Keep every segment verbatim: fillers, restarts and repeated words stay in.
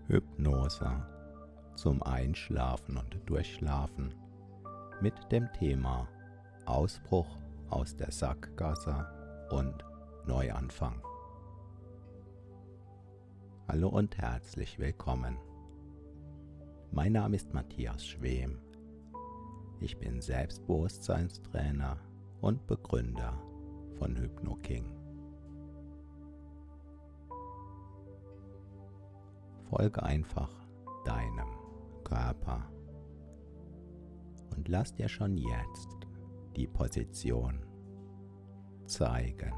Hypnose zum Einschlafen und Durchschlafen mit dem Thema Ausbruch aus der Sackgasse und Neuanfang. Hallo und herzlich willkommen. Mein Name ist Matthias Schwem. Ich bin Selbstbewusstseinstrainer und Begründer von HypnoKing. Folge einfach deinem Körper und lass dir schon jetzt die Position zeigen,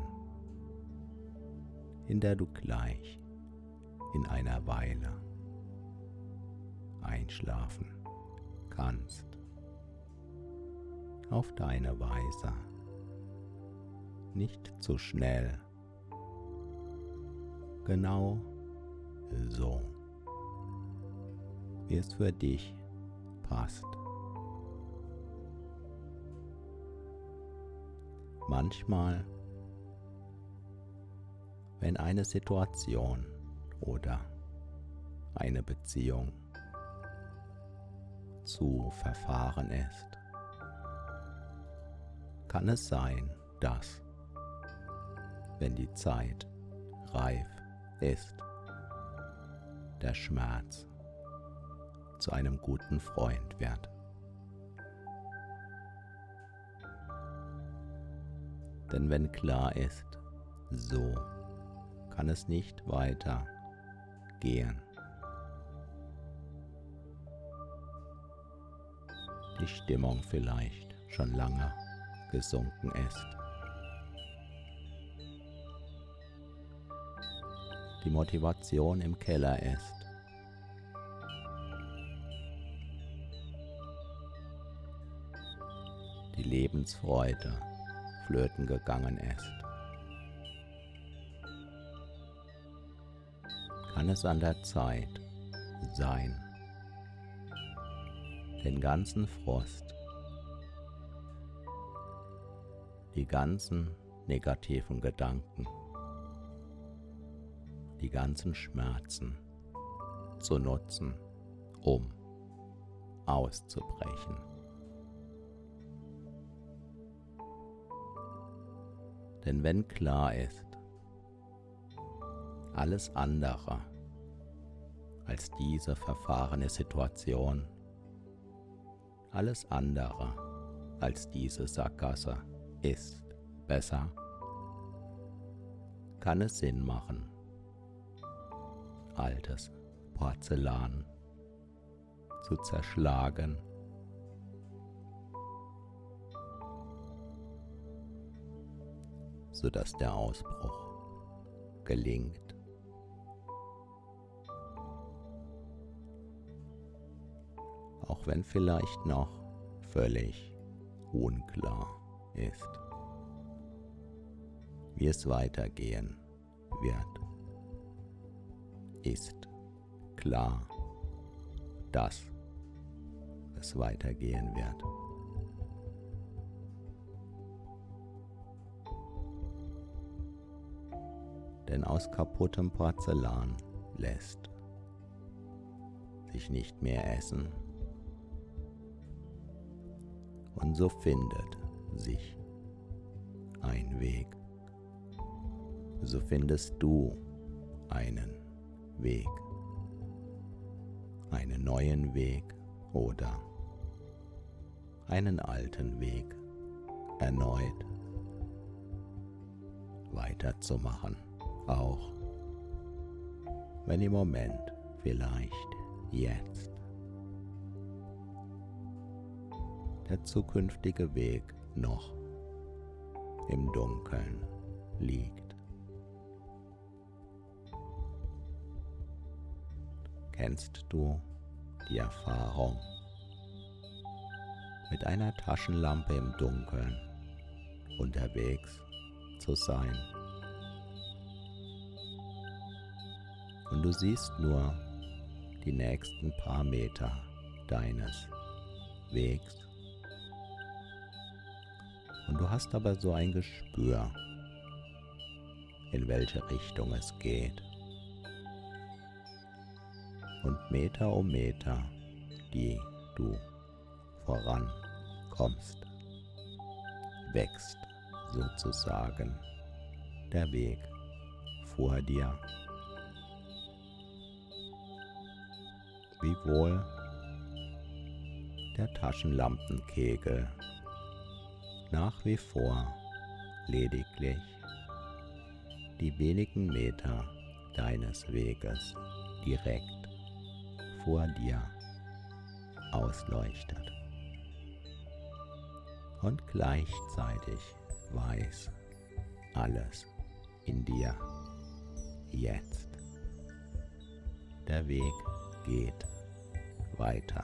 in der du gleich in einer Weile einschlafen kannst. Auf deine Weise, nicht zu schnell, genau so, wie es für dich passt. Manchmal, wenn eine Situation oder eine Beziehung zu verfahren ist, kann es sein, dass, wenn die Zeit reif ist, der Schmerz zu einem guten Freund wird. Denn wenn klar ist, so kann es nicht weiter gehen, die Stimmung vielleicht schon lange gesunken ist, die Motivation im Keller ist, die Lebensfreude flöten gegangen ist, kann es an der Zeit sein, den ganzen Frust, die ganzen negativen Gedanken, die ganzen Schmerzen zu nutzen, um auszubrechen. Denn wenn klar ist, alles andere als diese verfahrene Situation, alles andere als diese Sackgasse ist besser, kann es Sinn machen, altes Porzellan zu zerschlagen, sodass der Ausbruch gelingt. Auch wenn vielleicht noch völlig unklar ist, wie es weitergehen wird, ist klar, dass es weitergehen wird. Denn aus kaputtem Porzellan lässt sich nicht mehr essen. Und so findet sich ein Weg. So findest du einen Weg. Einen neuen Weg oder einen alten Weg erneut weiterzumachen. Auch wenn im Moment vielleicht jetzt der zukünftige Weg noch im Dunkeln liegt. Kennst du die Erfahrung, mit einer Taschenlampe im Dunkeln unterwegs zu sein? Und du siehst nur die nächsten paar Meter deines Wegs. Und du hast aber so ein Gespür, in welche Richtung es geht. Und Meter um Meter, die du vorankommst, wächst sozusagen der Weg vor dir. Wiewohl der Taschenlampenkegel nach wie vor lediglich die wenigen Meter deines Weges direkt vor dir ausleuchtet. Und gleichzeitig weiß alles in dir jetzt: Der Weg geht weiter.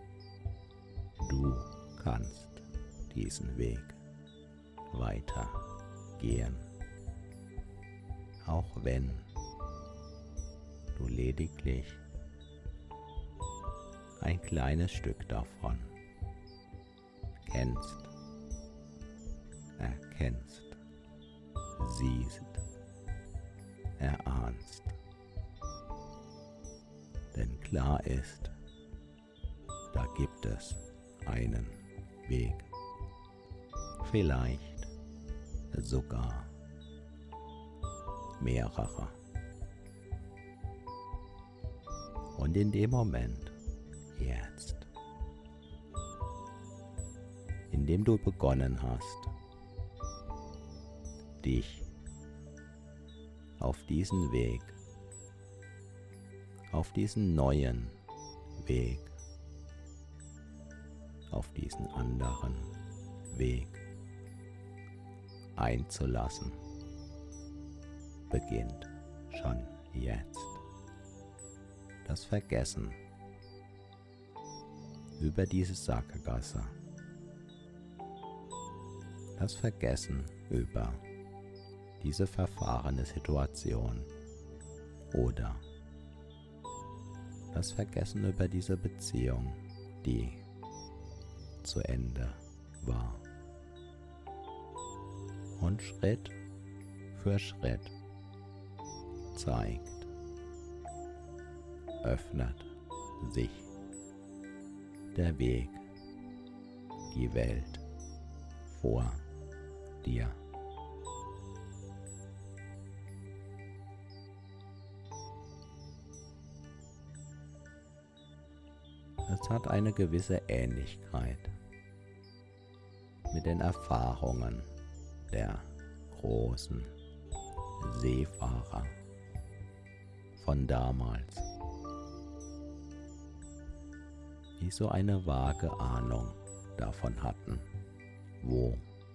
Du kannst diesen Weg weiter gehen, auch wenn du lediglich ein kleines Stück davon kennst, erkennst, siehst, erahnst. Denn klar ist, da gibt es einen Weg, vielleicht sogar mehrere. Und in dem Moment, jetzt, in dem du begonnen hast, dich auf diesen Weg, auf diesen neuen Weg, auf diesen anderen Weg einzulassen, beginnt schon jetzt das Vergessen über diese Sackgasse, das Vergessen über diese verfahrene Situation oder das Vergessen über diese Beziehung, die zu Ende war. Und Schritt für Schritt zeigt, öffnet sich der Weg, die Welt vor dir. Es hat eine gewisse Ähnlichkeit mit den Erfahrungen der großen Seefahrer von damals, die so eine vage Ahnung davon hatten, wo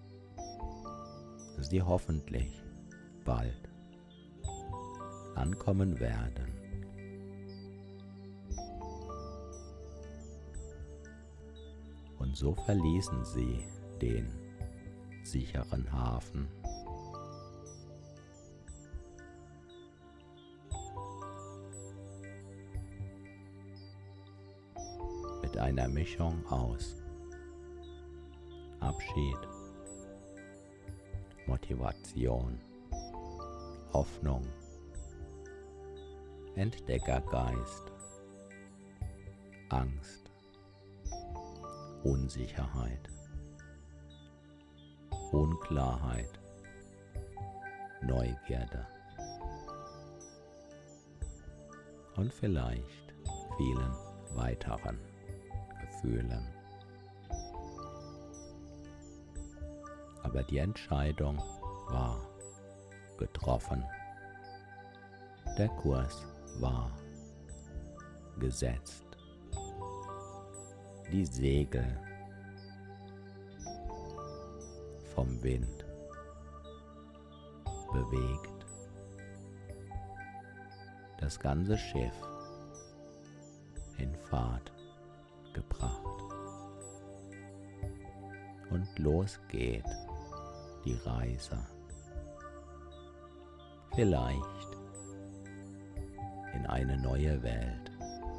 sie hoffentlich bald ankommen werden. Und so verließen sie den sicheren Hafen. Mit einer Mischung aus Abschied, Motivation, Hoffnung, Entdeckergeist, Angst, Unsicherheit, Unklarheit, Neugierde und vielleicht vielen weiteren Gefühlen. Aber die Entscheidung war getroffen. Der Kurs war gesetzt. Die Segel vom Wind bewegt, das ganze Schiff in Fahrt gebracht. Und los geht die Reise. Vielleicht in eine neue Welt,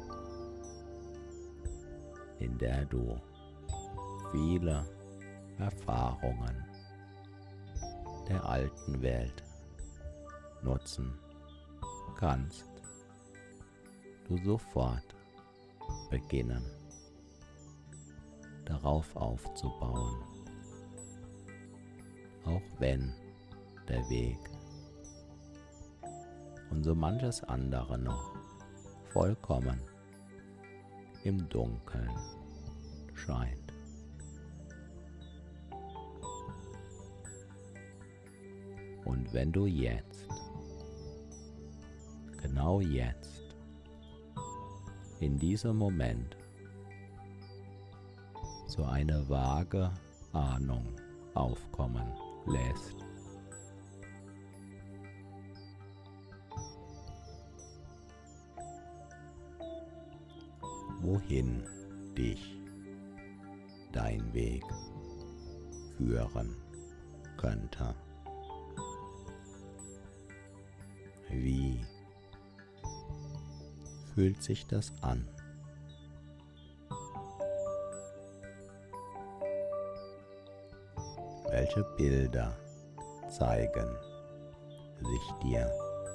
in der du viele Erfahrungen der alten Welt nutzen kannst. du sofort beginnen, darauf aufzubauen, auch wenn der Weg und so manches andere noch vollkommen im Dunkeln scheint. Und wenn du jetzt, genau jetzt, in diesem Moment so eine vage Ahnung aufkommen lässt, wohin dich dein Weg führen könnte. Wie fühlt sich das an? Welche Bilder zeigen sich dir?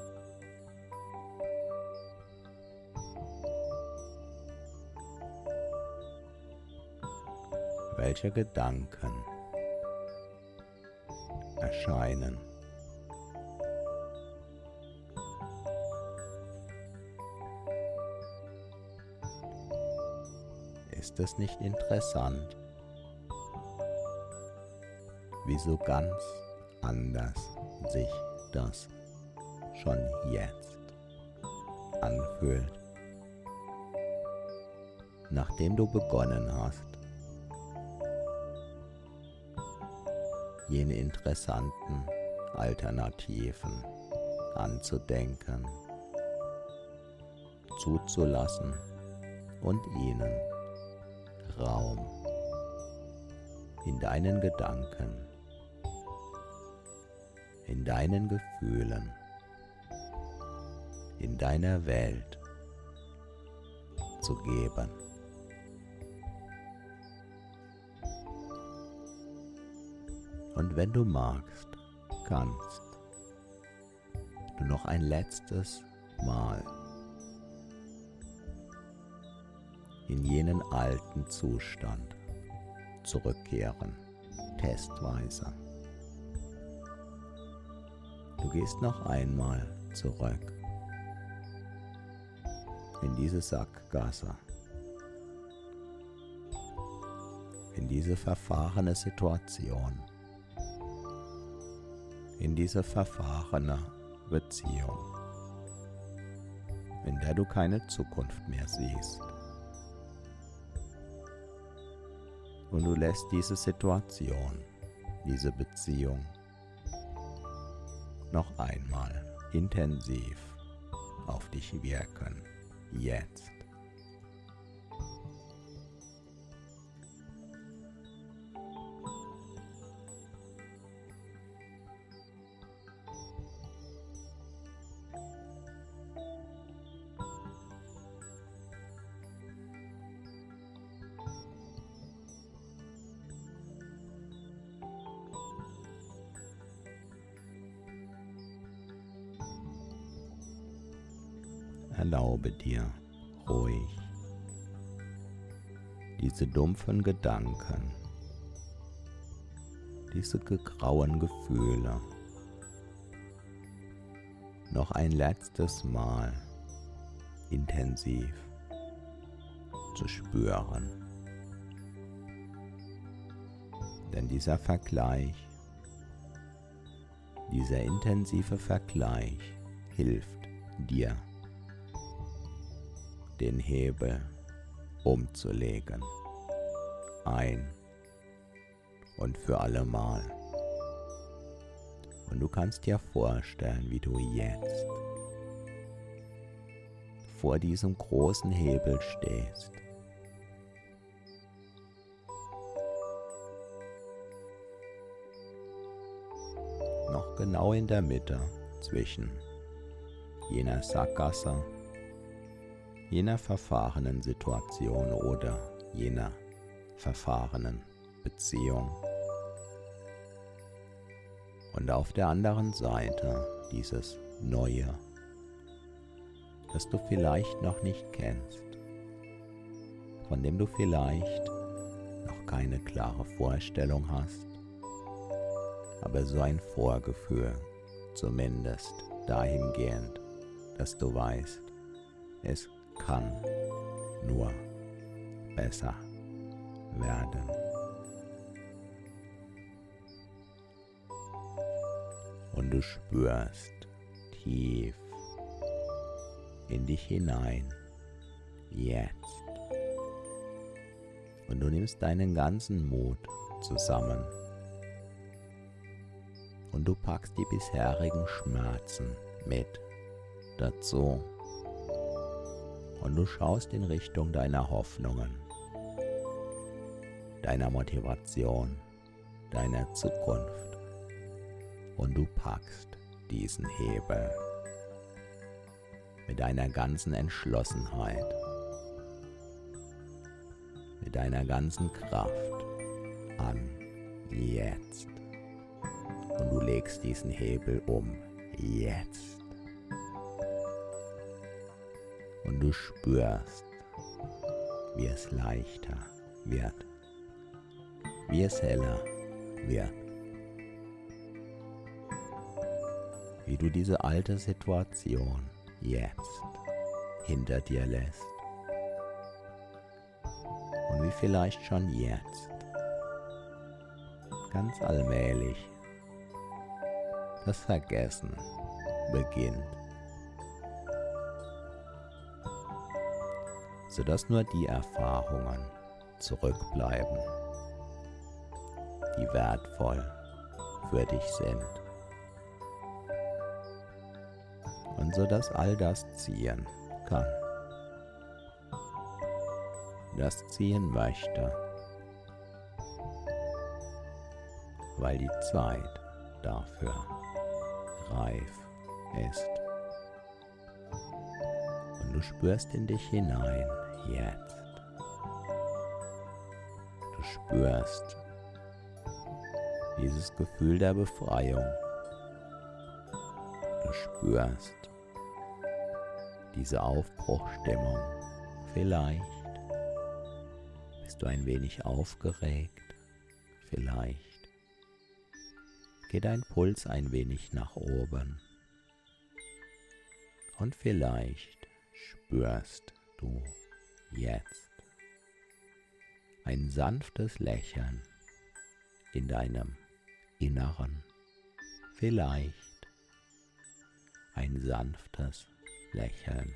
Welche Gedanken erscheinen? Ist es nicht interessant, wie so ganz anders sich das schon jetzt anfühlt, nachdem du begonnen hast, jene interessanten Alternativen anzudenken, zuzulassen und ihnen Raum in deinen Gedanken, in deinen Gefühlen, in deiner Welt zu geben. Und wenn du magst, kannst du noch ein letztes Mal in jenen alten Zustand zurückkehren, testweise. Du gehst noch einmal zurück in diese Sackgasse, in diese verfahrene Situation, in diese verfahrene Beziehung, in der du keine Zukunft mehr siehst. Und du lässt diese Situation, diese Beziehung noch einmal intensiv auf dich wirken, jetzt. Erlaube dir ruhig diese dumpfen Gedanken, diese grauen Gefühle noch ein letztes Mal intensiv zu spüren. Denn dieser Vergleich, dieser intensive Vergleich hilft dir, den Hebel umzulegen, ein und für allemal. Und du kannst dir vorstellen, wie du jetzt vor diesem großen Hebel stehst. Noch genau in der Mitte zwischen jener Sackgasse, jener verfahrenen Situation oder jener verfahrenen Beziehung. Und auf der anderen Seite dieses neue, das du vielleicht noch nicht kennst, von dem du vielleicht noch keine klare Vorstellung hast, aber so ein Vorgefühl, zumindest dahingehend, dass du weißt, es kann nur besser werden. Und du spürst tief in dich hinein, jetzt. Und du nimmst deinen ganzen Mut zusammen und du packst die bisherigen Schmerzen mit dazu und du schaust in Richtung deiner Hoffnungen, deiner Motivation, deiner Zukunft und du packst diesen Hebel mit deiner ganzen Entschlossenheit, mit deiner ganzen Kraft an jetzt. Und du legst diesen Hebel um jetzt. Und du spürst, wie es leichter wird, wie es heller wird, wie du diese alte Situation jetzt hinter dir lässt und wie vielleicht schon jetzt ganz allmählich das Vergessen beginnt, sodass nur die Erfahrungen zurückbleiben, die wertvoll für dich sind. Und sodass all das ziehen kann, das ziehen möchte, weil die Zeit dafür reif ist. Und du spürst in dich hinein jetzt. Du spürst dieses Gefühl der Befreiung. Du spürst diese Aufbruchstimmung. Vielleicht bist du ein wenig aufgeregt. Vielleicht geht dein Puls ein wenig nach oben. Und vielleicht spürst du jetzt ein sanftes Lächeln in deinem Inneren. Vielleicht ein sanftes Lächeln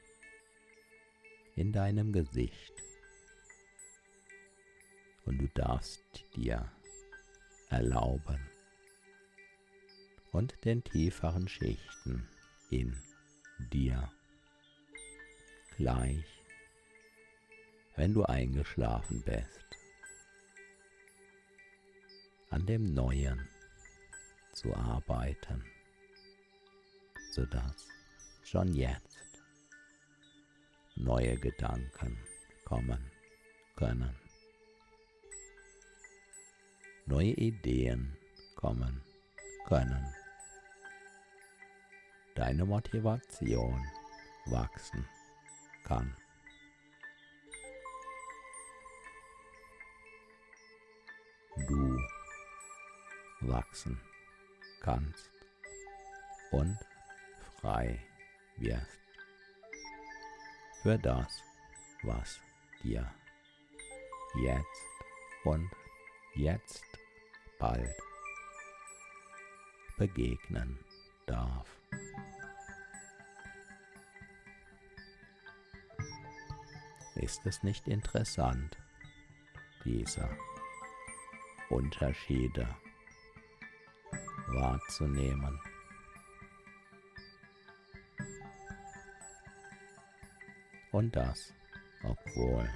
in deinem Gesicht. Und du darfst dir erlauben und den tieferen Schichten in dir gleich, wenn du eingeschlafen bist, an dem Neuen zu arbeiten, sodass schon jetzt neue Gedanken kommen können, neue Ideen kommen können, deine Motivation wachsen kann. Du wachsen kannst und frei wirst für das, was dir jetzt und jetzt bald begegnen darf. Ist es nicht interessant, diese Unterschiede wahrzunehmen? Und das, obwohl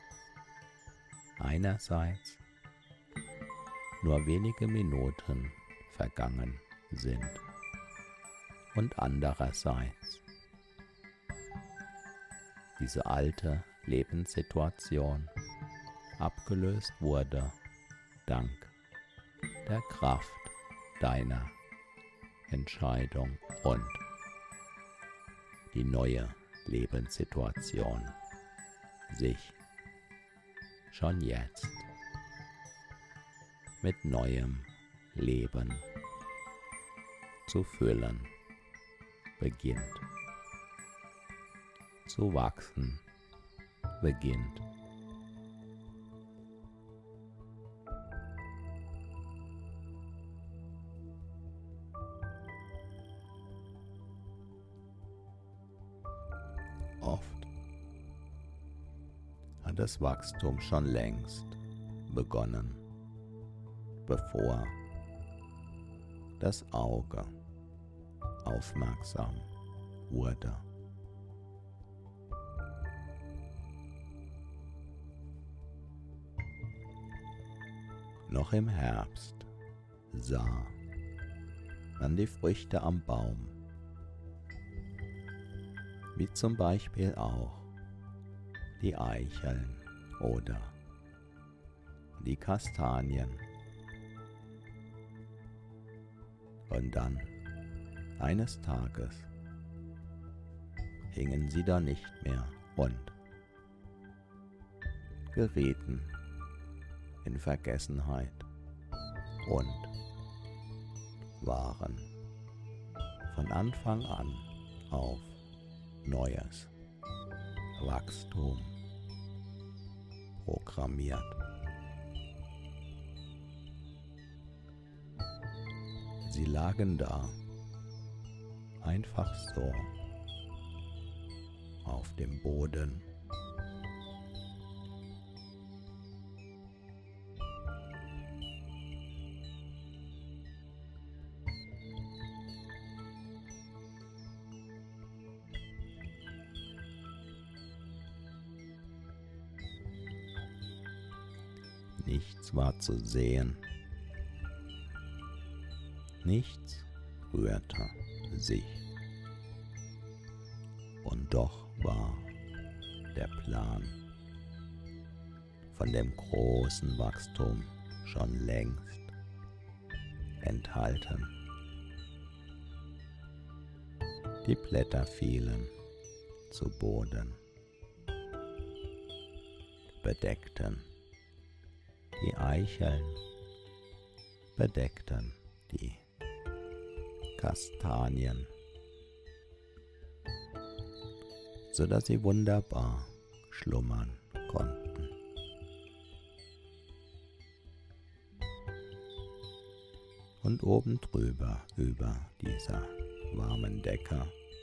einerseits nur wenige Minuten vergangen sind und andererseits diese alte Lebenssituation abgelöst wurde dank der Kraft deiner Entscheidung und die neue Lebenssituation sich schon jetzt mit neuem Leben zu füllen beginnt, zu wachsen beginnt. Oft hat das Wachstum schon längst begonnen, bevor das Auge aufmerksam wurde. Noch im Herbst sah man die Früchte am Baum, wie zum Beispiel auch die Eicheln oder die Kastanien. Und dann, eines Tages, hingen sie da nicht mehr und gerieten in Vergessenheit und waren von Anfang an auf neues Wachstum programmiert. Sie lagen da, einfach so, auf dem Boden. Nichts war zu sehen. Nichts rührte sich. Und doch war der Plan von dem großen Wachstum schon längst enthalten. Die Blätter fielen zu Boden, bedeckten die Eicheln, bedeckten die Kastanien, so dass sie wunderbar schlummern konnten. Und oben drüber, über dieser warmen Decke,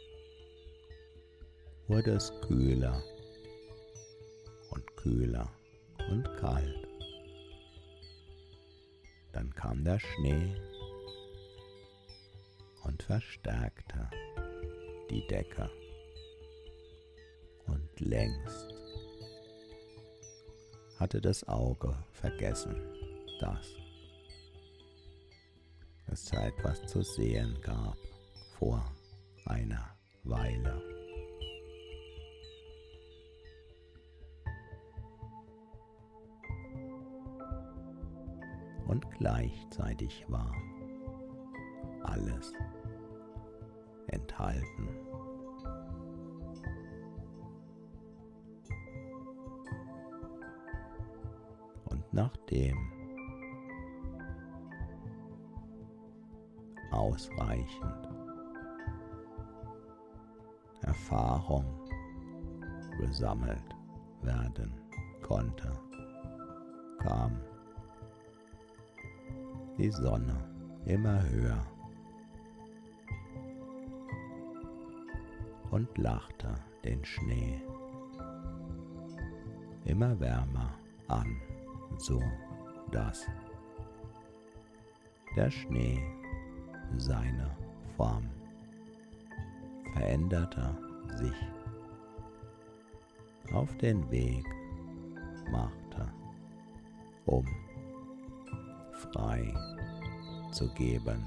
wurde es kühler und kühler und kalt. Dann kam der Schnee und verstärkte die Decke. Und längst hatte das Auge vergessen, dass es da etwas zu sehen gab vor einer Weile. Und gleichzeitig war alles enthalten. Und nachdem ausreichend Erfahrung gesammelt werden konnte, kam die Sonne immer höher und lachte den Schnee immer wärmer an, so dass der Schnee seine Form veränderte, sich auf den Weg machte, um frei zu geben,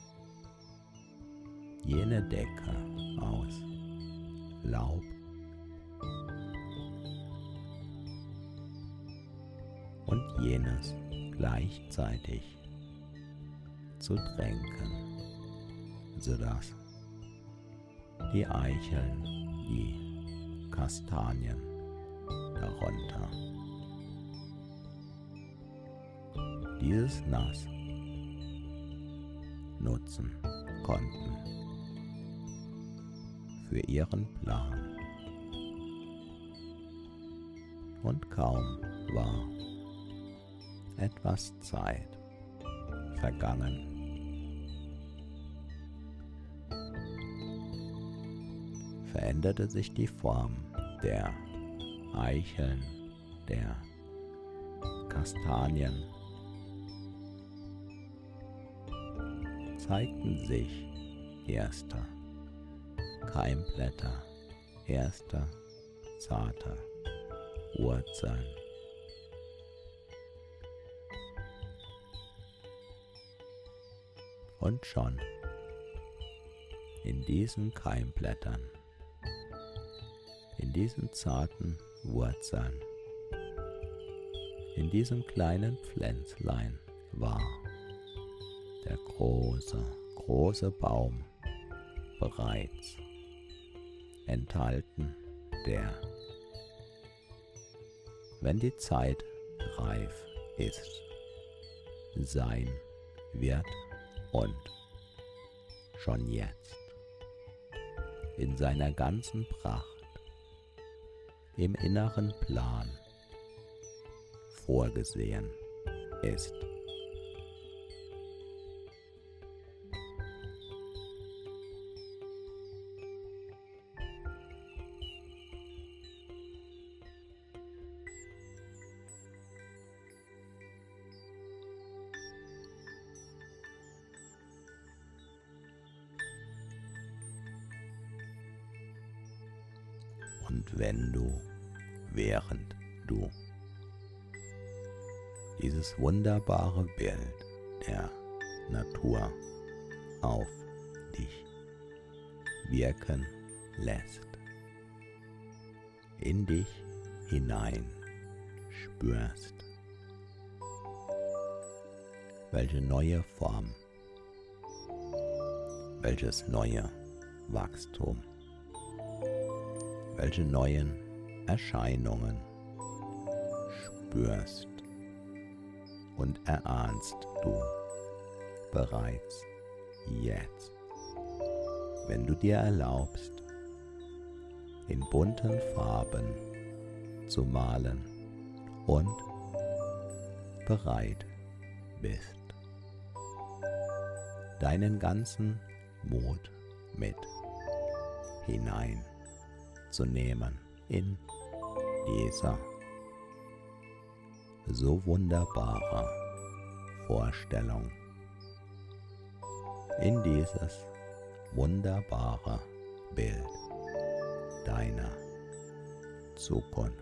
jene Decke aus Laub und jenes gleichzeitig zu tränken, sodass die Eicheln, die Kastanien darunter. Dieses Nass nutzen konnten für ihren Plan. Und kaum war etwas Zeit vergangen, veränderte sich die Form der Eicheln, der Kastanien, zeigten sich erste Keimblätter, erste zarte Wurzeln. Und schon in diesen Keimblättern, in diesen zarten Wurzeln, in diesem kleinen Pflänzlein war der große, große Baum bereits enthalten, der, wenn die Zeit reif ist, sein wird und schon jetzt in seiner ganzen Pracht im inneren Plan vorgesehen ist. Und wenn du, während du dieses wunderbare Bild der Natur auf dich wirken lässt, in dich hinein spürst, welche neue Form, welches neue Wachstum, welche neuen Erscheinungen spürst und erahnst du bereits jetzt, wenn du dir erlaubst, in bunten Farben zu malen und bereit bist, deinen ganzen Mut mit hineinzunehmen in dieser so wunderbare Vorstellung, in dieses wunderbare Bild deiner Zukunft.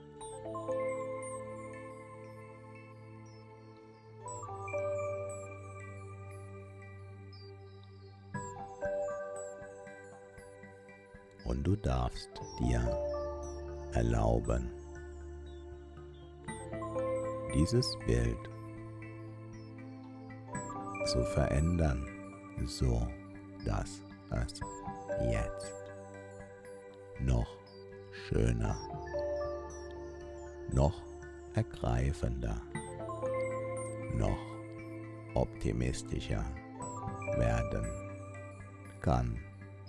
Und du darfst dir erlauben, dieses Bild zu verändern, so dass es jetzt noch schöner, noch ergreifender, noch optimistischer werden kann.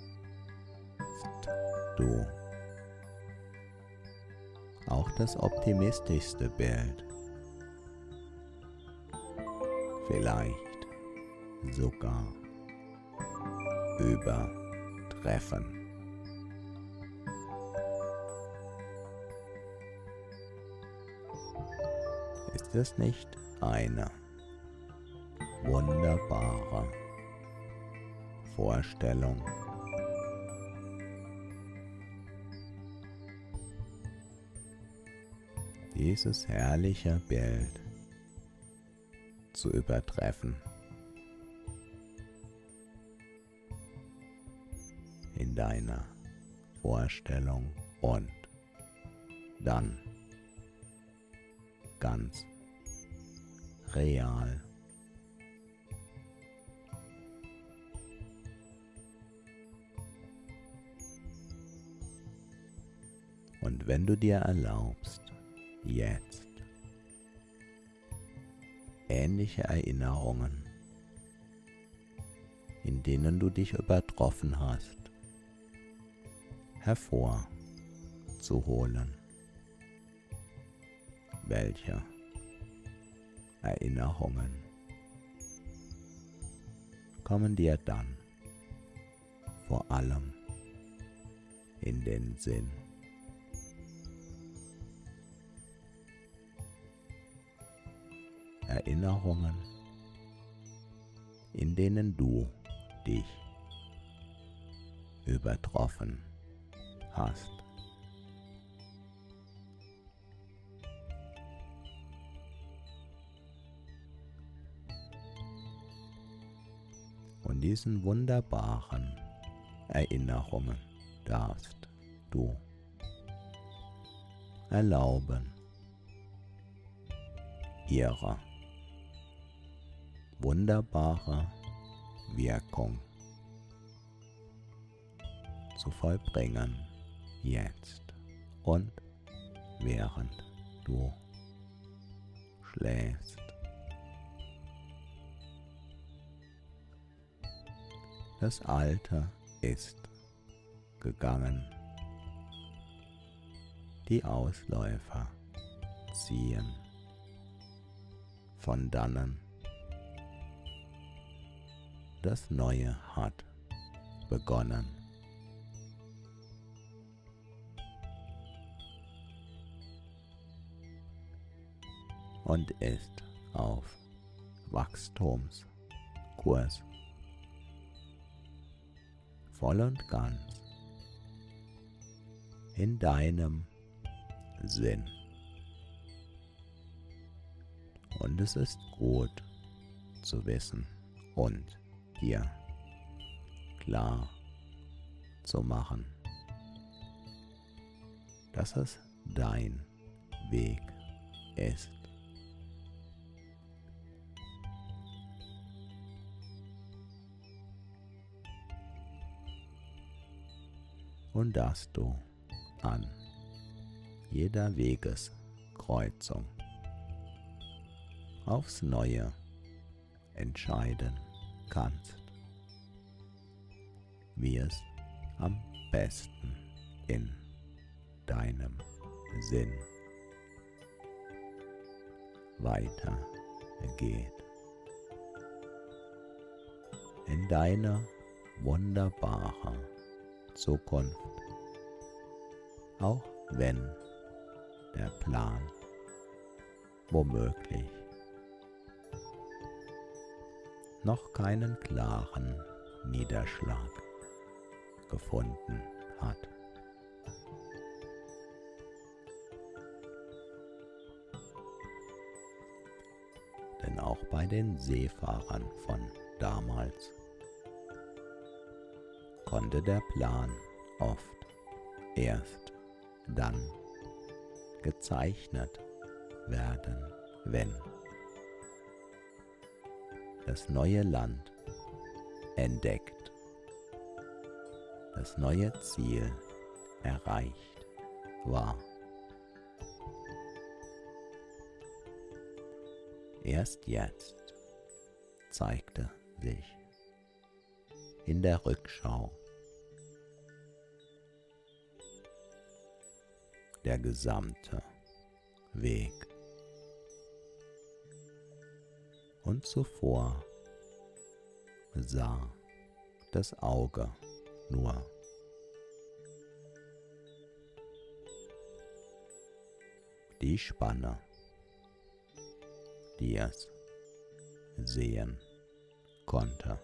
Du auch das optimistischste Bild, vielleicht sogar übertreffen. Ist es nicht eine wunderbare Vorstellung? Dieses herrliche Bild zu übertreffen in deiner Vorstellung und dann ganz real Und wenn du dir erlaubst, jetzt ähnliche Erinnerungen, in denen du dich übertroffen hast, hervorzuholen, welche Erinnerungen kommen dir dann vor allem in den Sinn? Erinnerungen, in denen du dich übertroffen hast. Und diesen wunderbaren Erinnerungen darfst du erlauben, ihre wunderbare Wirkung zu vollbringen, jetzt und während du schläfst. Das Alte ist gegangen, die Ausläufer ziehen von dannen. Das Neue hat begonnen. Und ist auf Wachstumskurs. Voll und ganz in deinem Sinn. Und es ist gut zu wissen und dir klar zu machen, dass es dein Weg ist. Und dass du an jeder Wegeskreuzung aufs Neue entscheiden kannst, wie es am besten in deinem Sinn weitergeht. In deine wunderbare Zukunft, auch wenn der Plan womöglich noch keinen klaren Niederschlag gefunden hat. Denn auch bei den Seefahrern von damals konnte der Plan oft erst dann gezeichnet werden, wenn das neue Land entdeckt, das neue Ziel erreicht war. Erst jetzt zeigte sich in der Rückschau der gesamte Weg. Und zuvor sah das Auge nur die Spanne, die es sehen konnte.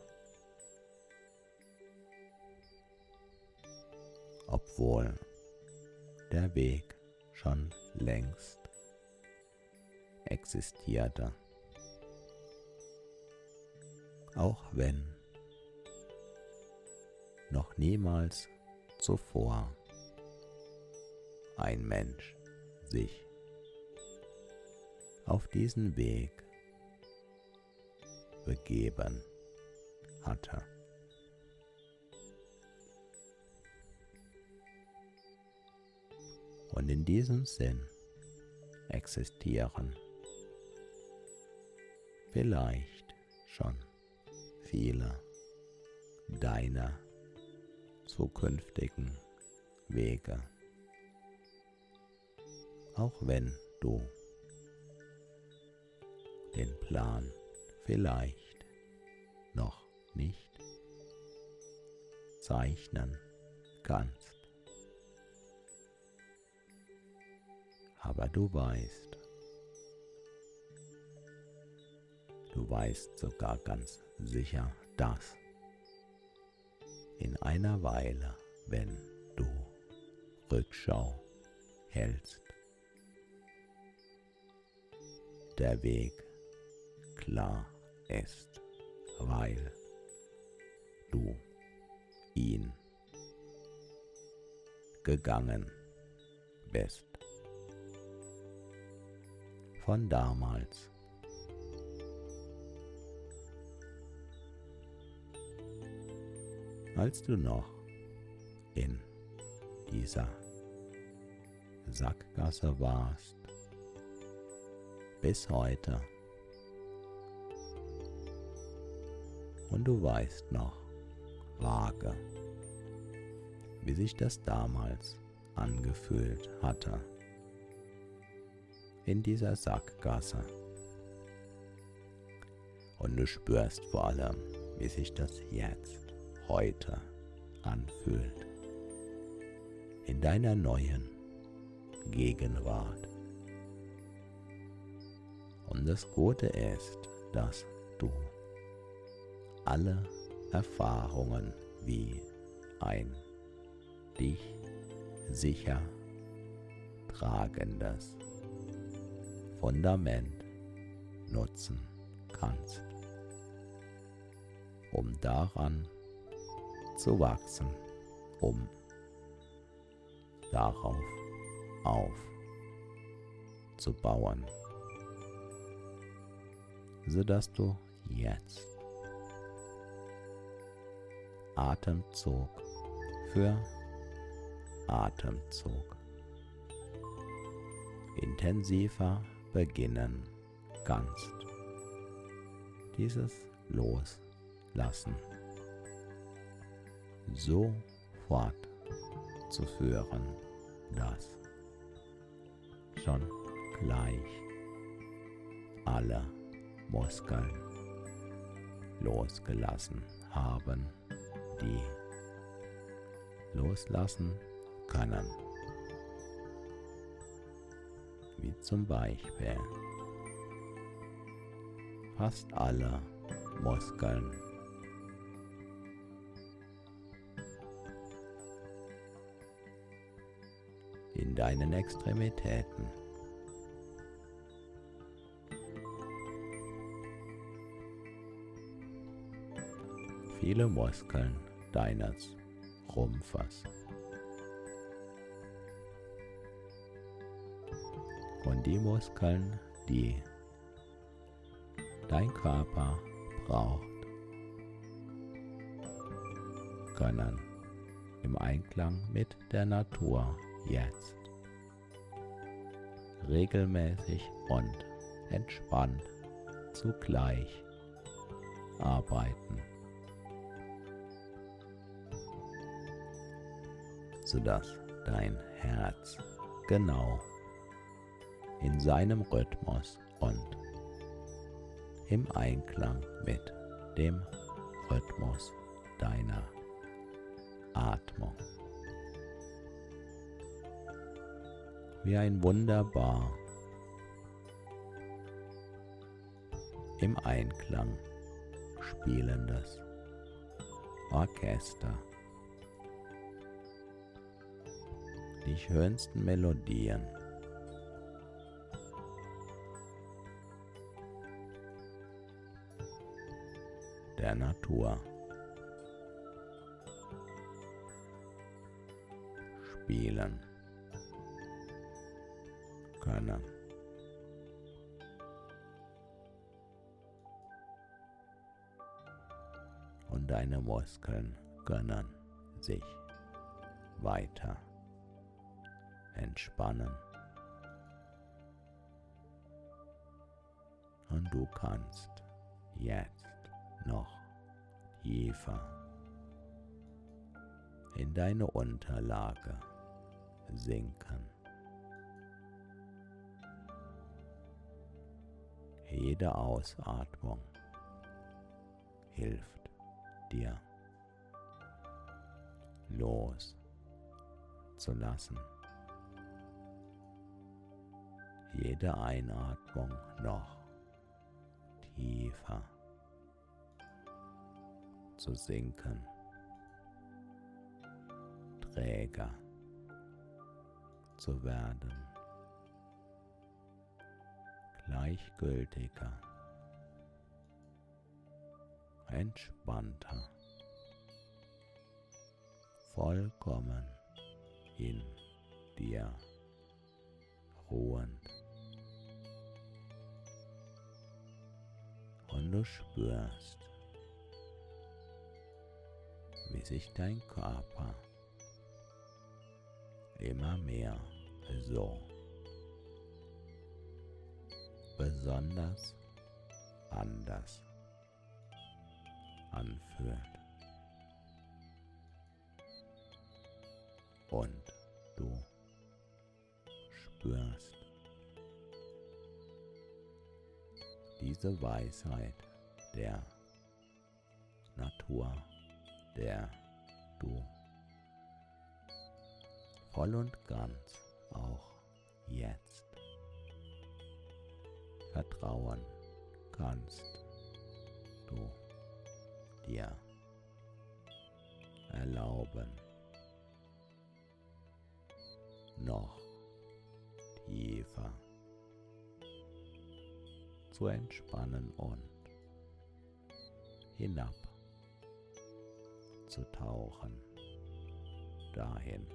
Obwohl der Weg schon längst existierte. Auch wenn noch niemals zuvor ein Mensch sich auf diesen Weg begeben hatte. Und in diesem Sinn existieren vielleicht schon viele deiner zukünftigen Wege, auch wenn du den Plan vielleicht noch nicht zeichnen kannst. Aber du weißt, du weißt sogar ganz sicher, dass in einer Weile, wenn du Rückschau hältst, der Weg klar ist, weil du ihn gegangen bist. Von damals. Als du noch in dieser Sackgasse warst, bis heute. Und du weißt noch vage, wie sich das damals angefühlt hatte, in dieser Sackgasse. Und du spürst vor allem, wie sich das jetzt, heute anfühlt, in deiner neuen Gegenwart. Und das Gute ist, dass du alle Erfahrungen wie ein dich sicher tragendes Fundament nutzen kannst, um daran zu wachsen, um darauf aufzubauen, sodass du jetzt Atemzug für Atemzug intensiver beginnen kannst, dieses Loslassen so fortzuführen, dass schon gleich alle Muskeln losgelassen haben, die loslassen können, wie zum Beispiel fast alle Muskeln in deinen Extremitäten, viele Muskeln deines Rumpfes und die Muskeln, die dein Körper braucht, können im Einklang mit der Natur jetzt regelmäßig und entspannt zugleich arbeiten, sodass dein Herz genau in seinem Rhythmus und im Einklang mit dem Rhythmus deiner Atmung wie ein wunderbar im Einklang spielendes Orchester die schönsten Melodien der Natur spielen können. Und deine Muskeln können sich weiter entspannen. Und du kannst jetzt noch tiefer in deine Unterlage sinken. Jede Ausatmung hilft dir, loszulassen. Jede Einatmung noch tiefer zu sinken, träger zu werden, gleichgültiger, entspannter, vollkommen in dir ruhend. Und du spürst, wie sich dein Körper immer mehr so besonders anders anfühlt. Und du spürst diese Weisheit der Natur, der du voll und ganz auch jetzt vertrauen kannst, du dir erlauben, noch tiefer zu entspannen und hinab zu tauchen, dahin,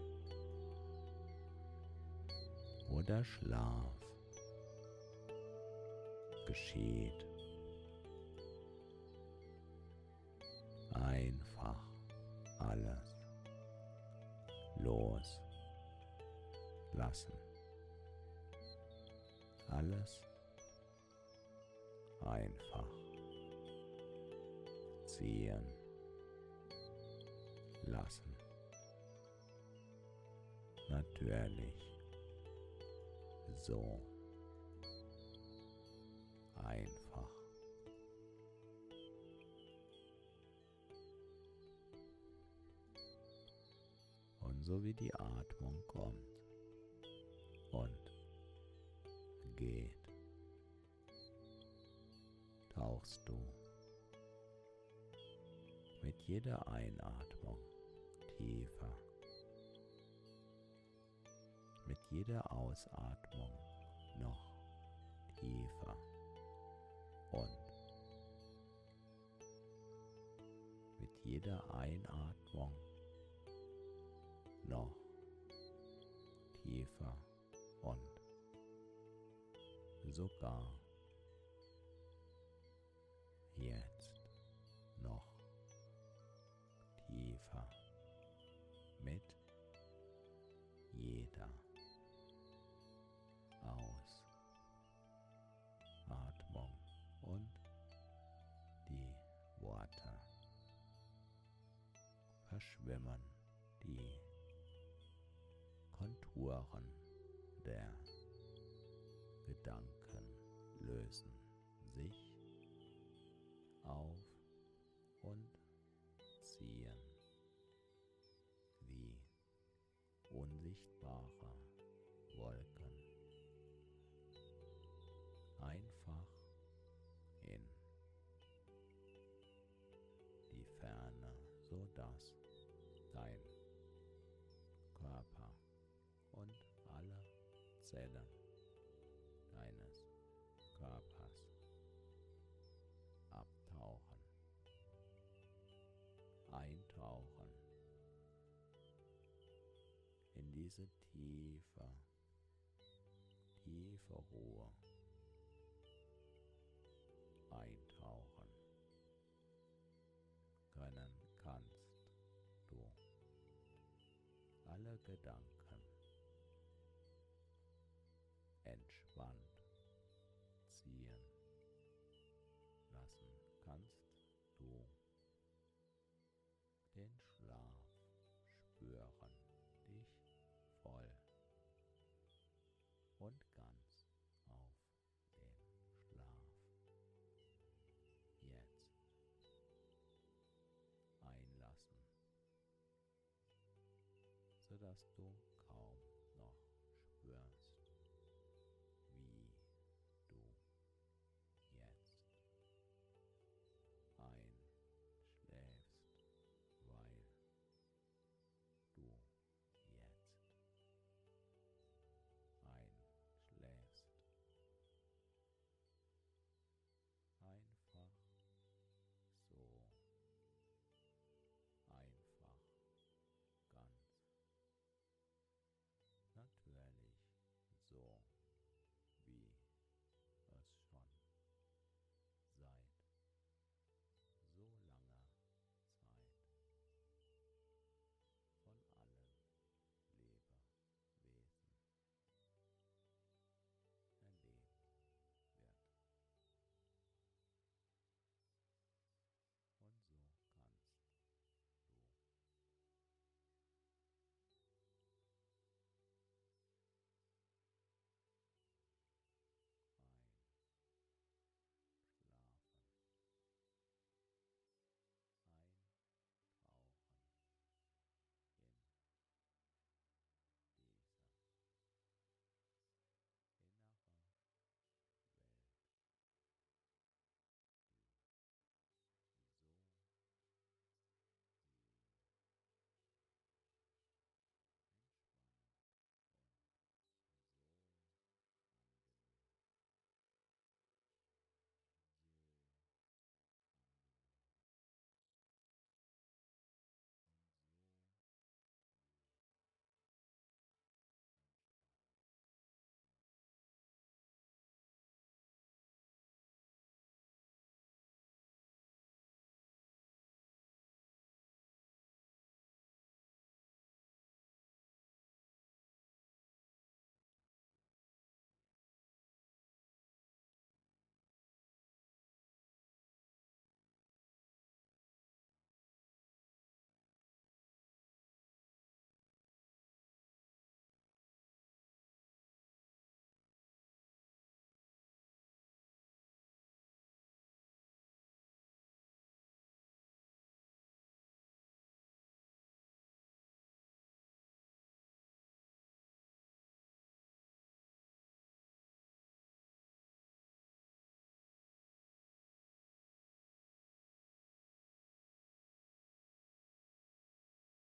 wo der Schlaf geschieht. Einfach alles loslassen. Alles einfach ziehen lassen. Natürlich so einfach. Und so wie die Atmung kommt und geht, tauchst du mit jeder Einatmung tiefer, mit jeder Ausatmung noch tiefer und mit jeder Einatmung noch tiefer und sogar jetzt noch tiefer mit jeder Ausatmung und die Worte verschwimmen, die Konturen der Gedanken lösen sich auf und ziehen wie unsichtbare Wolken einfach in die Ferne, so dass dein Körper und alle Zellen deines Körpers abtauchen, eintauchen in diese tiefe, tiefe Ruhe, eintauchen können kannst du alle Gedanken dass du